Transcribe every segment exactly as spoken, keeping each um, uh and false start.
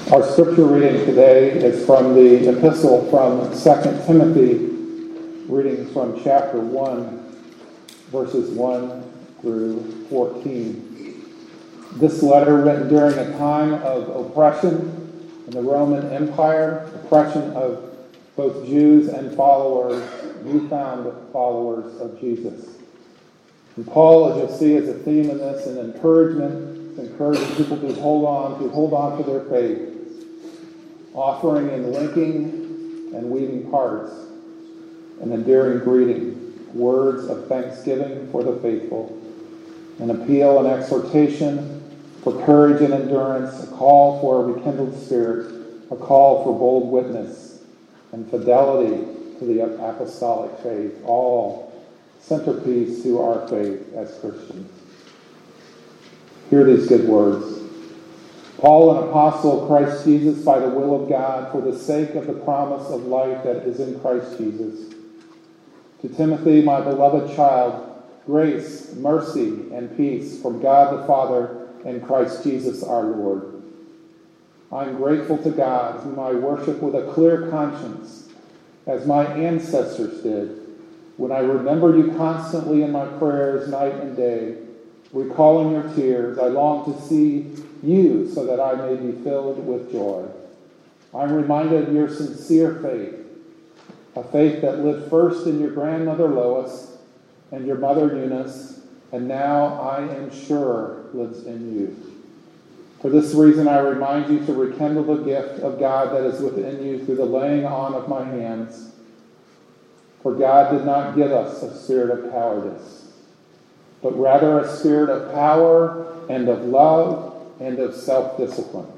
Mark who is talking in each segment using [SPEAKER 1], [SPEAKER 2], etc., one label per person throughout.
[SPEAKER 1] Our scripture reading today is from the epistle from Second Timothy, reading from chapter one, verses one through fourteen. This letter, written during a time of oppression in the Roman Empire, oppression of both Jews and followers, newfound followers of Jesus. And Paul, as you'll see, is a theme in this, an encouragement, encouraging people to hold on, to hold on to their faith, offering and linking and weaving parts, an endearing greeting, words of thanksgiving for the faithful, an appeal and exhortation for courage and endurance, a call for a rekindled spirit, a call for bold witness, and fidelity to the apostolic faith, all centerpiece to our faith as Christians. Hear these good words. Paul, an apostle of Christ Jesus by the will of God, for the sake of the promise of life that is in Christ Jesus. To Timothy, my beloved child, grace, mercy, and peace from God the Father and Christ Jesus our Lord. I am grateful to God, whom I worship with a clear conscience, as my ancestors did, when I remember you constantly in my prayers night and day. Recalling your tears, I long to see you so that I may be filled with joy. I'm reminded of your sincere faith, a faith that lived first in your grandmother Lois and your mother Eunice, and now I am sure lives in you. For this reason, I remind you to rekindle the gift of God that is within you through the laying on of my hands. For God did not give us a spirit of cowardice, but rather a spirit of power and of love and of self-discipline.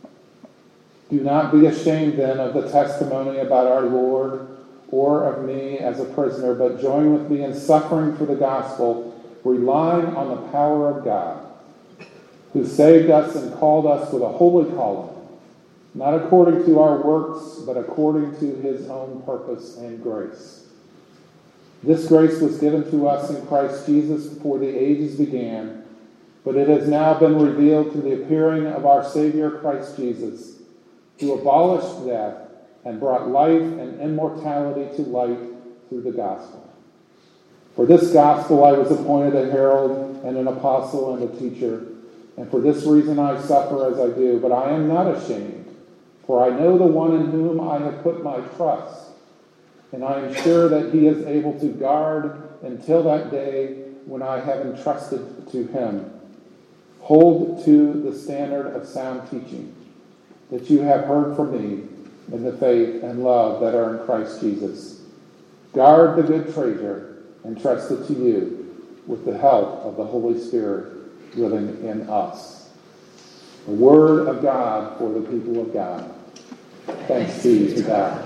[SPEAKER 1] Do not be ashamed then of the testimony about our Lord or of me as a prisoner, but join with me in suffering for the gospel, relying on the power of God, who saved us and called us with a holy calling, not according to our works, but according to his own purpose and grace. This grace was given to us in Christ Jesus before the ages began, but it has now been revealed through the appearing of our Savior Christ Jesus, who abolished death and brought life and immortality to light through the gospel. For this gospel I was appointed a herald and an apostle and a teacher, and for this reason I suffer as I do, but I am not ashamed, for I know the one in whom I have put my trust, and I am sure that he is able to guard until that day when I have entrusted to him. Hold to the standard of sound teaching that you have heard from me in the faith and love that are in Christ Jesus. Guard the good treasure entrusted to you with the help of the Holy Spirit living in us. The word of God for the people of God. Thanks be to God.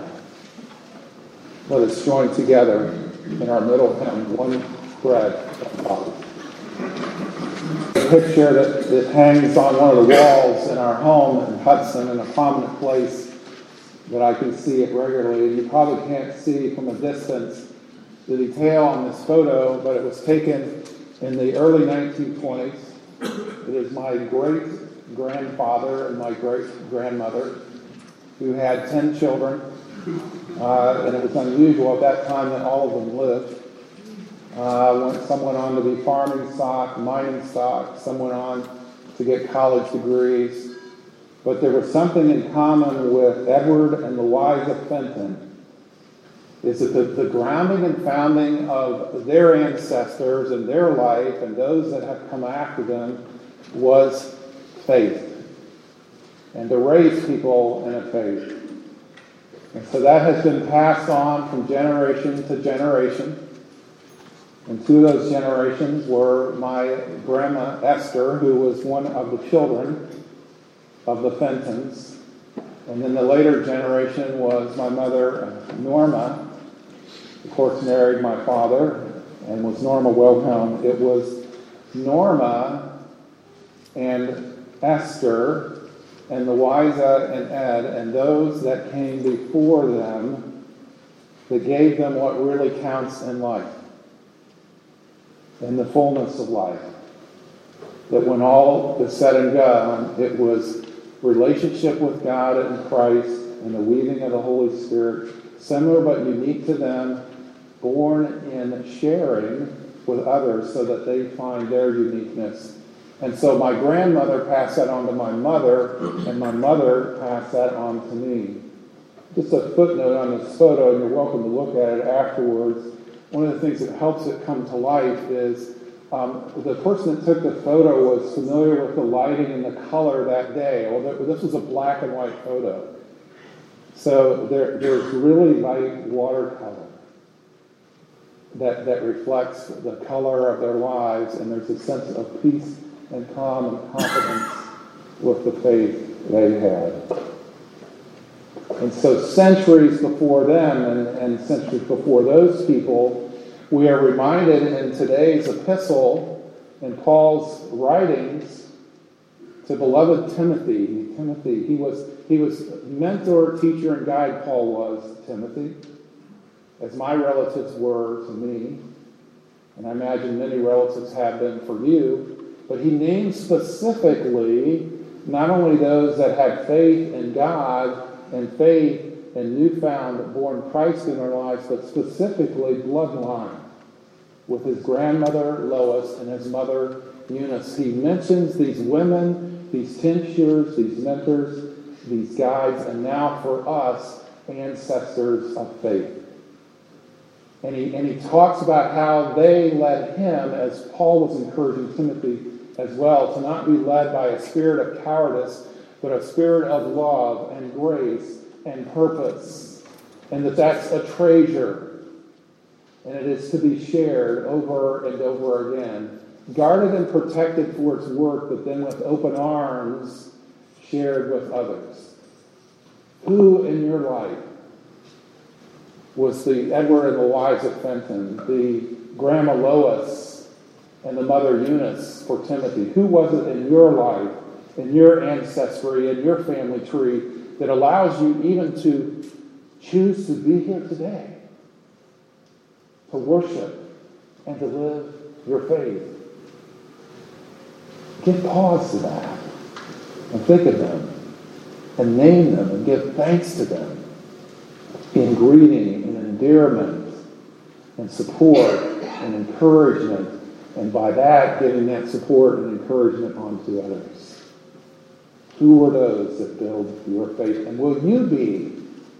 [SPEAKER 1] Let us join together in our middle hymn, One Bread of Life. A picture that, that hangs on one of the walls in our home in Hudson in a prominent place that I can see it regularly. You probably can't see from a distance the detail on this photo, but it was taken in the early nineteen twenties. It is my great-grandfather and my great-grandmother who had ten children. Uh, and it was unusual at that time that all of them lived. Uh, went, some went on to be farming stock, mining stock. Some went on to get college degrees. But there was something in common with Edward and Louisa Fenton, is that the, the grounding and founding of their ancestors and their life and those that have come after them was faith. And to raise people in a faith. And so that has been passed on from generation to generation. And two of those generations were my grandma Esther, who was one of the children of the Fentons. And then the later generation was my mother Norma, of course married my father, and was Norma Wilhelm. It was Norma and Esther and Louisa and Ed, and those that came before them, that gave them what really counts in life, in the fullness of life. That when all is said and done, it was relationship with God and Christ and the weaving of the Holy Spirit, similar but unique to them, born in sharing with others so that they find their uniqueness. And so my grandmother passed that on to my mother, and my mother passed that on to me. Just a footnote on this photo, and you're welcome to look at it afterwards. One of the things that helps it come to life is um, the person that took the photo was familiar with the lighting and the color that day. Well, this was a black and white photo. So there, there's really light watercolor that, that reflects the color of their lives, and there's a sense of peace and calm and confidence with the faith they had. And so centuries before them and, and centuries before those people, we are reminded in today's epistle, in Paul's writings, to beloved Timothy. Timothy, he was, he was mentor, teacher, and guide, Paul was to Timothy, as my relatives were to me. And I imagine many relatives have been for you. But he named specifically not only those that had faith in God and faith and newfound born Christ in their lives, but specifically bloodline with his grandmother Lois and his mother Eunice. He mentions these women, these tinctures, these mentors, these guides, and now for us, ancestors of faith. And he, and he talks about how they led him, as Paul was encouraging Timothy as well, to not be led by a spirit of cowardice, but a spirit of love and grace and purpose. And that that's a treasure. And it is to be shared over and over again. Guarded and protected for its work, but then with open arms shared with others. Who in your life was the Edward and Eliza Fenton, the Grandma Lois, and the mother Eunice for Timothy? Who was it in your life, in your ancestry, in your family tree, that allows you even to choose to be here today, to worship and to live your faith? Give pause to that and think of them and name them and give thanks to them in greeting and endearment and support and encouragement. And by that, giving that support and encouragement on to others. Who are those that build your faith? And will you be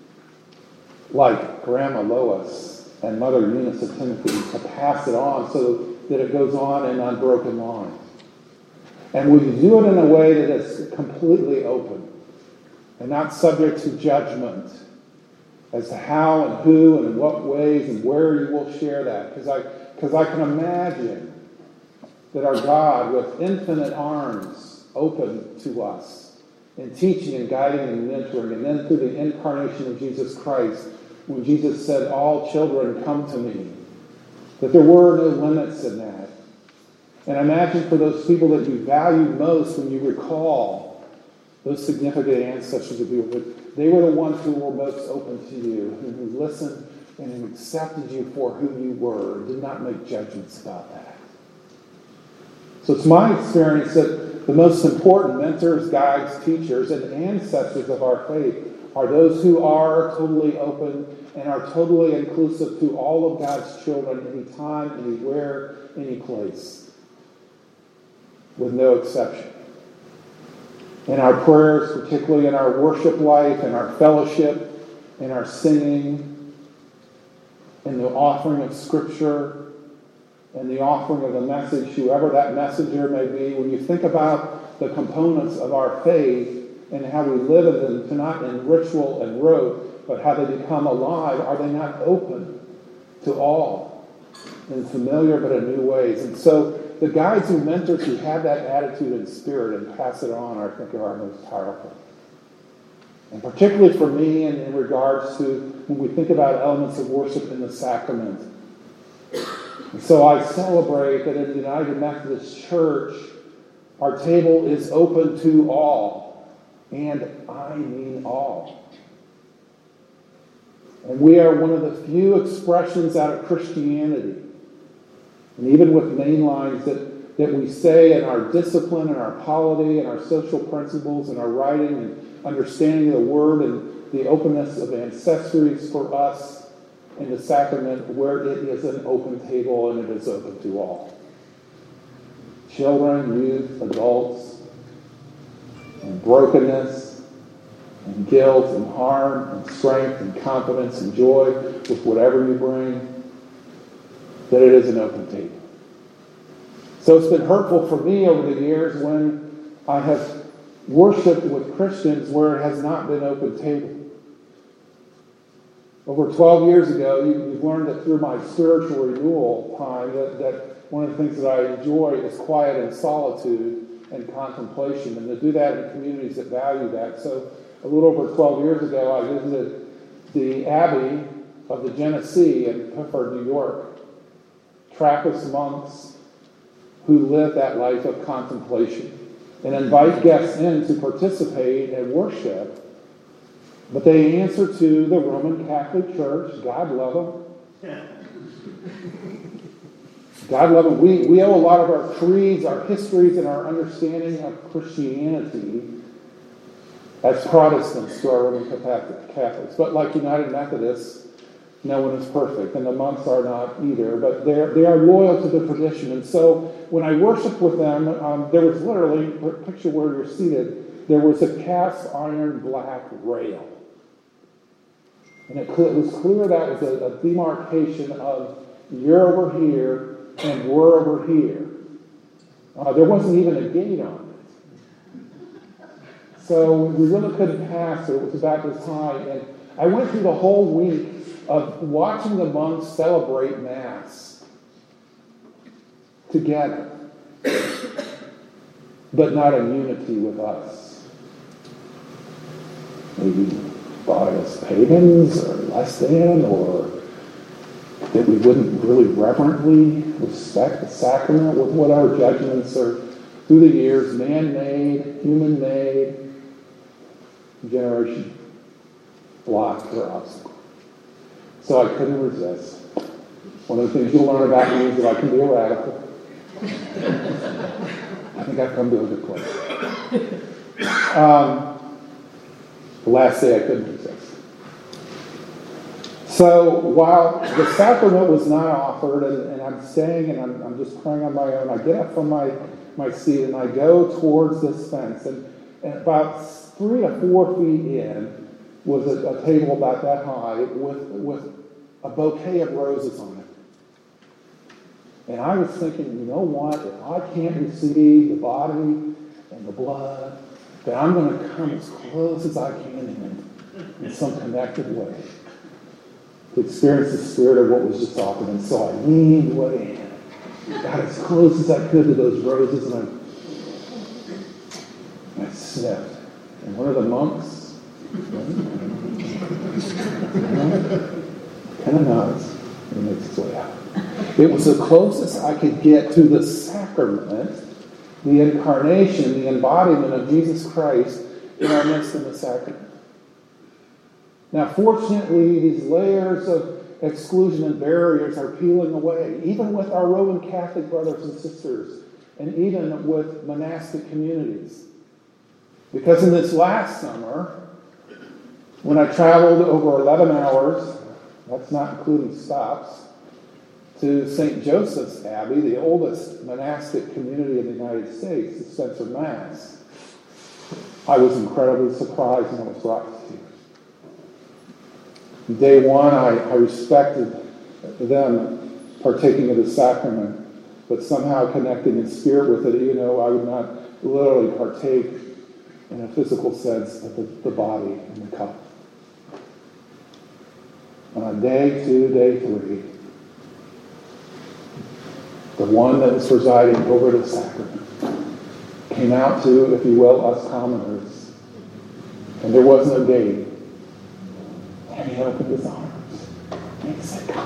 [SPEAKER 1] like Grandma Lois and Mother Eunice of Timothy to pass it on so that it goes on in unbroken lines? And will you do it in a way that is completely open and not subject to judgment as to how and who and in what ways and where you will share that? Because I, because I can imagine that our God, with infinite arms open to us, in teaching and guiding and mentoring, and then through the incarnation of Jesus Christ, when Jesus said, "All children, come to me," that there were no limits in that. And imagine for those people that you value most, when you recall those significant ancestors of you, they were the ones who were most open to you, who listened and who accepted you for who you were, and did not make judgments about that. So it's my experience that the most important mentors, guides, teachers, and ancestors of our faith are those who are totally open and are totally inclusive to all of God's children, anytime, anywhere, any place, with no exception. In our prayers, particularly in our worship life, in our fellowship, in our singing, in the offering of Scripture, and the offering of the message, whoever that messenger may be, when you think about the components of our faith and how we live in them, not in ritual and rote, but how they become alive, are they not open to all in familiar but in new ways? And so the guides and mentors who have that attitude and spirit and pass it on, I think, are our most powerful. And particularly for me, and in regards to when we think about elements of worship in the sacrament. And so I celebrate that in the United Methodist Church, our table is open to all. And I mean all. And we are one of the few expressions out of Christianity, and even with main lines, that that we say in our discipline and our polity and our social principles and our writing and understanding of the Word and the openness of ancestries for us in the sacrament, where it is an open table and it is open to all. Children, youth, adults, and brokenness, and guilt, and harm, and strength, and confidence, and joy, with whatever you bring, that it is an open table. So it's been hurtful for me over the years when I have worshipped with Christians where it has not been open table. Over twelve years ago, you, you've learned that through my spiritual renewal time that, that one of the things that I enjoy is quiet and solitude and contemplation, and to do that in communities that value that. So a little over twelve years ago, I visited the Abbey of the Genesee in Pifford, New York. Trappist monks who live that life of contemplation and invite guests in to participate and worship. But they answer to the Roman Catholic Church. God love them. God love them. We, we owe a lot of our creeds, our histories, and our understanding of Christianity as Protestants to our Roman Catholics. But like United Methodists, no one is perfect, and the monks are not either. But they're, they are loyal to the tradition. And so when I worshiped with them, um, there was literally, picture where you're seated, there was a cast iron black rail. And it, it was clear that was a, a demarcation of you're over here and we're over here. Uh, there wasn't even a gate on it. So we really couldn't pass it. It was about this high. And I went through the whole week of watching the monks celebrate Mass together, but not in unity with us. Maybe thought us pagans or less than, or that we wouldn't really reverently respect the sacrament with what our judgments are through the years, man-made, human-made, generation blocked or obstacle. So I couldn't resist. One of the things you'll learn about me is that I can be a radical. I think I've come to a good place. Um, the last day I couldn't resist. So while the sacrament was not offered, and, and I'm staying and I'm, I'm just praying on my own, I get up from my, my seat and I go towards this fence. And, and about three to four feet in was a, a table about that high with, with a bouquet of roses on it. And I was thinking, you know what? If I can't receive the body and the blood, then I'm going to come as close as I can in, in some connected way to experience the spirit of what was just offered. And so I leaned way in, got as close as I could to those roses, and I, I sniffed. And one of the monks kind of nods and makes its way out. It was the closest I could get to the sacrament, the incarnation, the embodiment of Jesus Christ in our midst in the sacrament. Now, fortunately, these layers of exclusion and barriers are peeling away, even with our Roman Catholic brothers and sisters, and even with monastic communities. Because in this last summer, when I traveled over eleven hours, that's not including stops, to Saint Joseph's Abbey, the oldest monastic community in the United States, the Spencer, Mass, I was incredibly surprised and I was brought to tears. Day one, I, I respected them partaking of the sacrament, but somehow connecting in spirit with it, even though I would not literally partake in a physical sense of the, the body and the cup. On day two, day three, the one that was presiding over the sacrament came out to, if you will, us commoners. And there was no gate. And he opened his arms. And he said, come.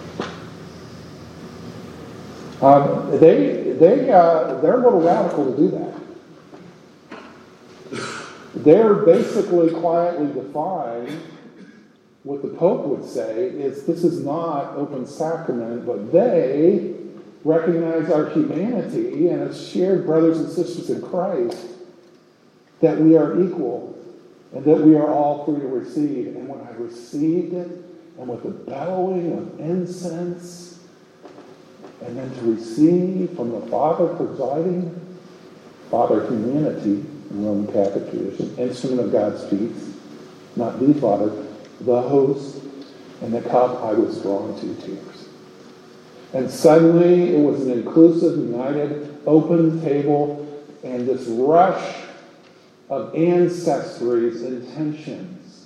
[SPEAKER 1] Um, they, they, uh, they're a little radical to do that. They're basically quietly defying what the Pope would say is this is not open sacrament, but they recognize our humanity, and as shared brothers and sisters in Christ, that we are equal and that we are all free to receive. And when I received it, and with the bellowing of incense, and then to receive from the Father presiding, Father humanity, in Roman Catholic tradition, instrument of God's peace, not the Father, the host, and the cup, I was drawn to tears. And suddenly it was an inclusive, united, open table, and this rush of ancestry's intentions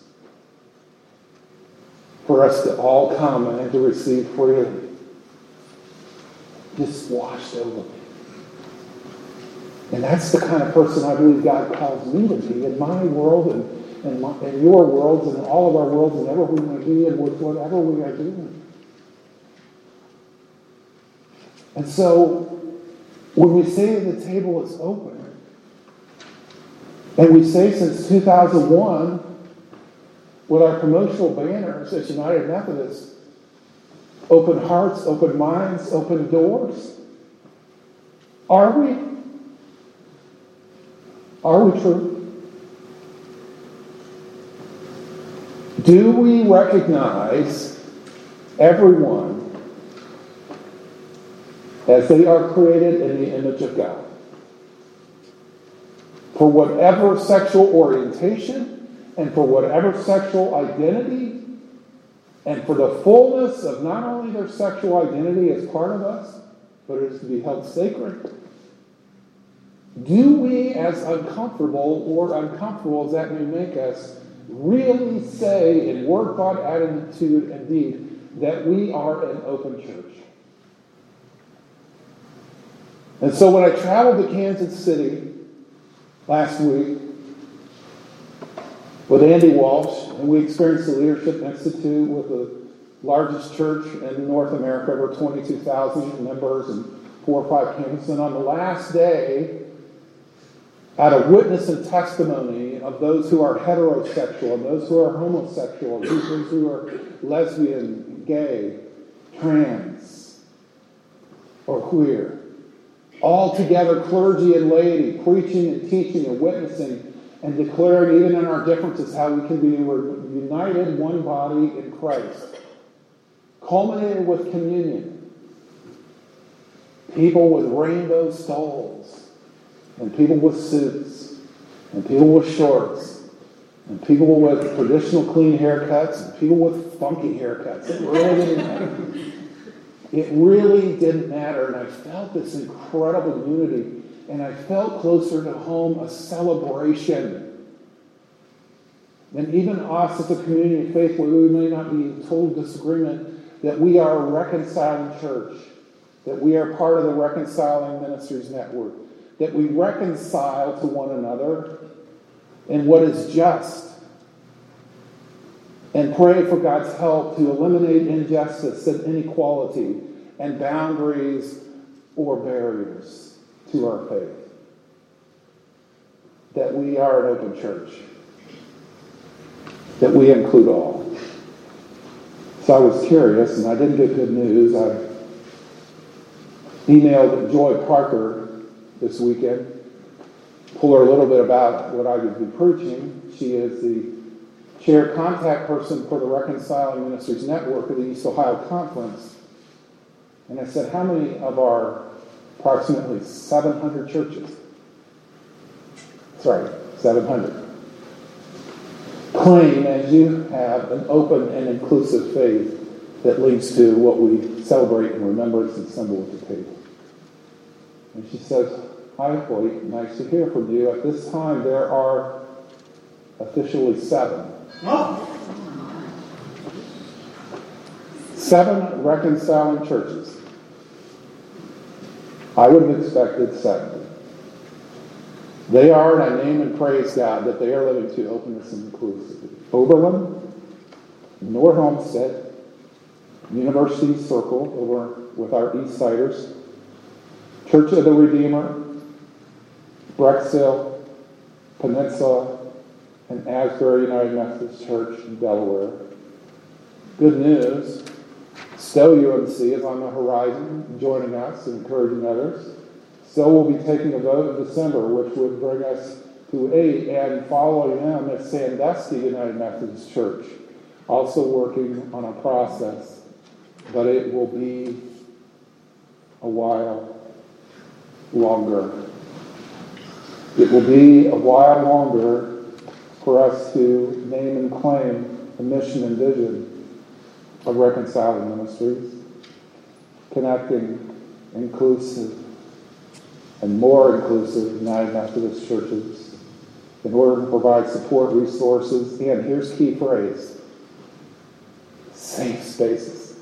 [SPEAKER 1] for us to all come and to receive freely just washed over me. And that's the kind of person I believe God calls me to be in my world and in, my, in your worlds and in all of our worlds, and wherever we may be and with whatever we are doing. And so, when we say the table is open, and we say since two thousand one, with our promotional banners at United Methodist, open hearts, open minds, open doors, are we? Are we true? Do we recognize everyone as they are created in the image of God? For whatever sexual orientation and for whatever sexual identity and for the fullness of not only their sexual identity as part of us, but it is to be held sacred. Do we, as uncomfortable or uncomfortable as that may make us, really say in word, thought, attitude, and deed that we are an open church? And so when I traveled to Kansas City last week with Andy Walsh, and we experienced the Leadership Institute with the largest church in North America, over twenty-two thousand members and four or five campuses. And on the last day, out of witness and testimony of those who are heterosexual, and those who are homosexual, and those who are lesbian, gay, trans, or queer, all together, clergy and laity, preaching and teaching and witnessing and declaring, even in our differences, how we can be united, one body in Christ. Culminated with communion. People with rainbow stoles, and people with suits, and people with shorts, and people with traditional clean haircuts, and people with funky haircuts. It really didn't matter. It really didn't matter, and I felt this incredible unity, and I felt closer to home a celebration. And even us as a community of faith, where we may not be in total disagreement, that we are a reconciling church, that we are part of the Reconciling Ministries Network, that we reconcile to one another in what is just, and pray for God's help to eliminate injustice and inequality and boundaries or barriers to our faith. That we are an open church. That we include all. So I was curious, and I didn't get good news. I emailed Joy Parker this weekend, told her a little bit about what I would be preaching. She is the chair contact person for the Reconciling Ministries Network of the East Ohio Conference. And I said, how many of our approximately seven hundred churches, sorry, seven hundred, claim as you have an open and inclusive faith that leads to what we celebrate in remembrance and symbol at the table? And she says, hi, Hoyt, nice to hear from you. At this time, there are officially seven. Oh. Seven reconciling churches. I would have expected seventy. They are, and I name and praise God that they are living to openness and inclusivity. Oberlin, North Homestead, University Circle over with our East Siders, Church of the Redeemer, Brecksville, Peninsula, and Asbury United Methodist Church in Delaware. Good news, Stowe U M C is on the horizon, joining us and encouraging others. Stowe will be taking a vote in December, which would bring us to eight, and following them is Sandusky United Methodist Church, also working on a process, but it will be a while longer. It will be a while longer for us to name and claim the mission and vision of Reconciling Ministries, connecting inclusive and more inclusive United Methodist churches in order to provide support, resources, and here's key phrase, safe spaces.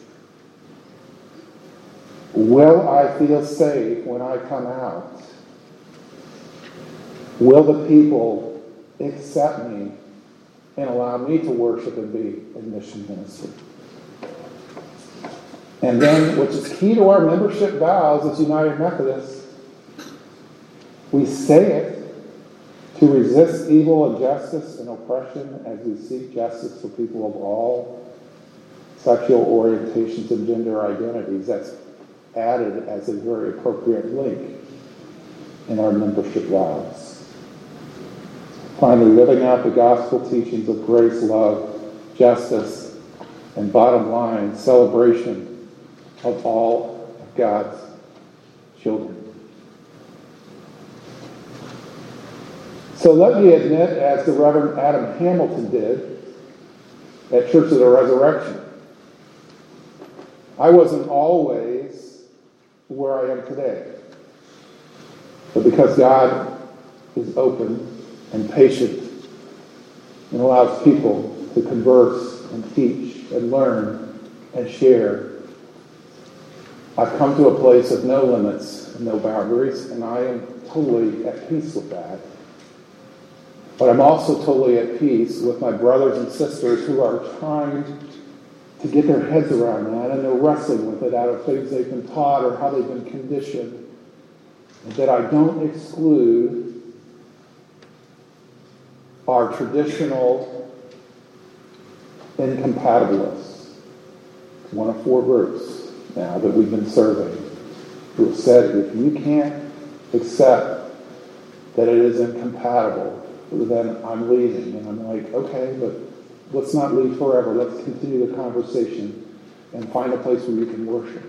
[SPEAKER 1] Will I feel safe when I come out? Will the people accept me and allow me to worship and be in mission ministry? And then, which is key to our membership vows as United Methodists, we say it to resist evil, injustice, and oppression as we seek justice for people of all sexual orientations and gender identities. That's added as a very appropriate link in our membership vows. Finally, living out the gospel teachings of grace, love, justice, and bottom line, celebration of all of God's children. So let me admit, as the Reverend Adam Hamilton did at Church of the Resurrection, I wasn't always where I am today. But because God is open and patient and allows people to converse and teach and learn and share, I've come to a place of no limits and no boundaries, and I am totally at peace with that. But I'm also totally at peace with my brothers and sisters who are trying to get their heads around that, and they're wrestling with it out of things they've been taught or how they've been conditioned. And that I don't exclude our traditional incompatibilists. One of four groups now that we've been surveying who have said, if you can't accept that it is incompatible, then I'm leaving. And I'm like, okay, but let's not leave forever. Let's continue the conversation and find a place where you can worship.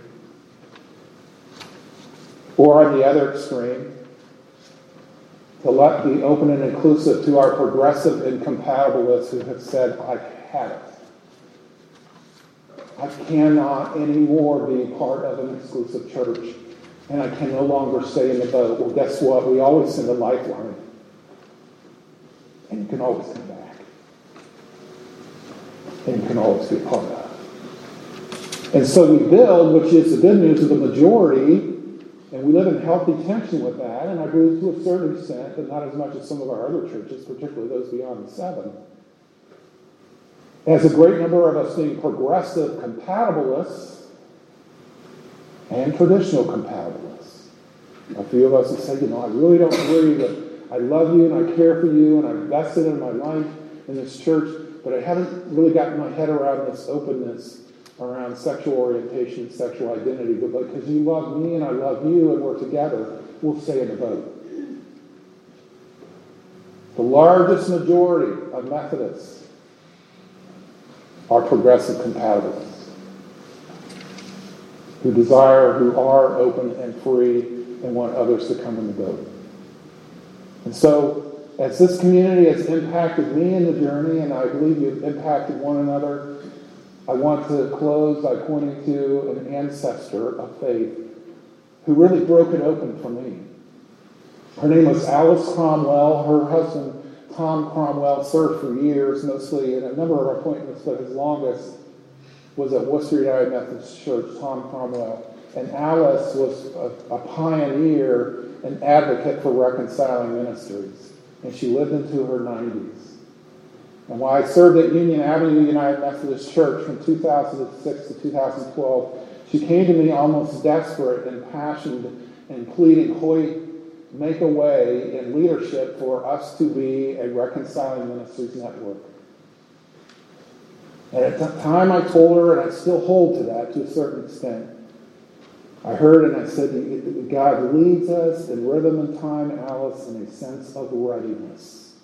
[SPEAKER 1] Or on the other extreme, to let be open and inclusive to our progressive incompatibilists who have said, I've had it. I cannot anymore be part of an exclusive church, and I can no longer stay in the boat. Well, guess what? We always send a lifeline, and you can always come back, and you can always be a part of it. And so we build, which is the good news of the majority, and we live in healthy tension with that, and I believe to a certain extent, but not as much as some of our other churches, particularly those beyond the seven. As a great number of us being progressive compatibilists and traditional compatibilists. A few of us have said, you know, I really don't agree, but I love you and I care for you and I've invested in my life in this church, but I haven't really gotten my head around this openness around sexual orientation and sexual identity. But because you love me and I love you and we're together, we'll stay in the boat. The largest majority of Methodists are progressive compatibilists who desire, who are open and free and want others to come in the boat. And so, as this community has impacted me in the journey, and I believe you've impacted one another, I want to close by pointing to an ancestor of faith who really broke it open for me. Her name was Alice Cromwell. Her husband, Tom Cromwell, served for years, mostly in a number of appointments, but his longest was at Worcester United Methodist Church, Tom Cromwell. And Alice was a, a pioneer and advocate for Reconciling Ministries. And she lived into her nineties. And while I served at Union Avenue United Methodist Church from two thousand six to two thousand twelve, she came to me almost desperate and passionate and pleading, Hoy, make a way in leadership for us to be a Reconciling Ministries network. And at the time I told her, and I still hold to that to a certain extent, I heard and I said, God leads us in rhythm and time, Alice, in a sense of readiness.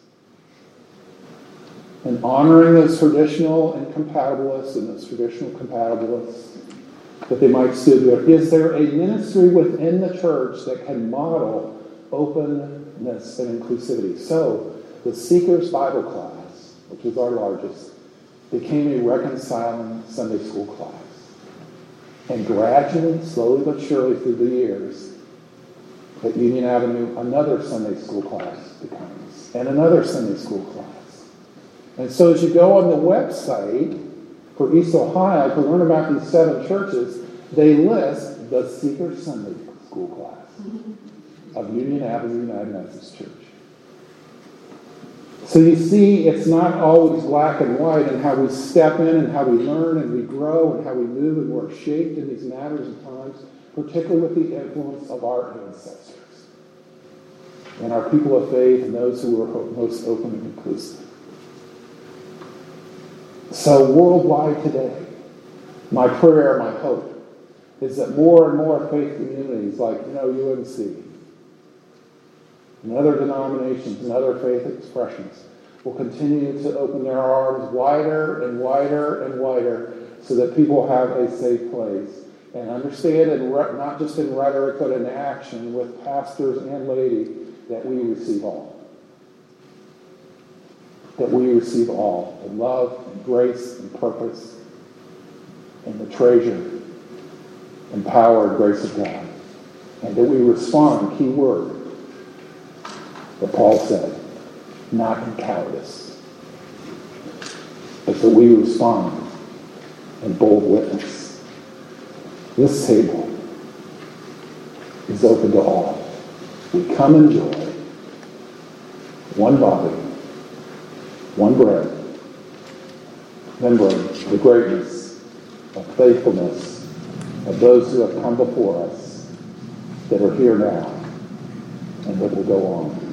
[SPEAKER 1] And honoring those traditional incompatibilists and those traditional compatibilists, that they might still do it. Is there a ministry within the church that can model openness and inclusivity? So, the Seekers Bible class, which is our largest, became a reconciling Sunday school class. And gradually, slowly but surely through the years, at Union Avenue, another Sunday school class becomes, and another Sunday school class. And so as you go on the website for East Ohio to learn about these seven churches, they list the Seeker Sunday school class of Union Avenue United Methodist Church. So you see, it's not always black and white in how we step in and how we learn and we grow and how we move and we're shaped in these matters and times, particularly with the influence of our ancestors and our people of faith and those who were most open and inclusive. So worldwide today, my prayer, my hope, is that more and more faith communities like, you know, U M C, and other denominations and other faith expressions will continue to open their arms wider and wider and wider so that people have a safe place. And understand, and re- not just in rhetoric, but in action with pastors and laity, that we receive all. That we receive all. The love and grace and purpose and the treasure and power and grace of God. And that we respond, key word, that Paul said, not in cowardice, but that we respond in bold witness. This table is open to all. We come in joy, one body, one bread, remembering the greatness of faithfulness of those who have come before us that are here now and that will go on.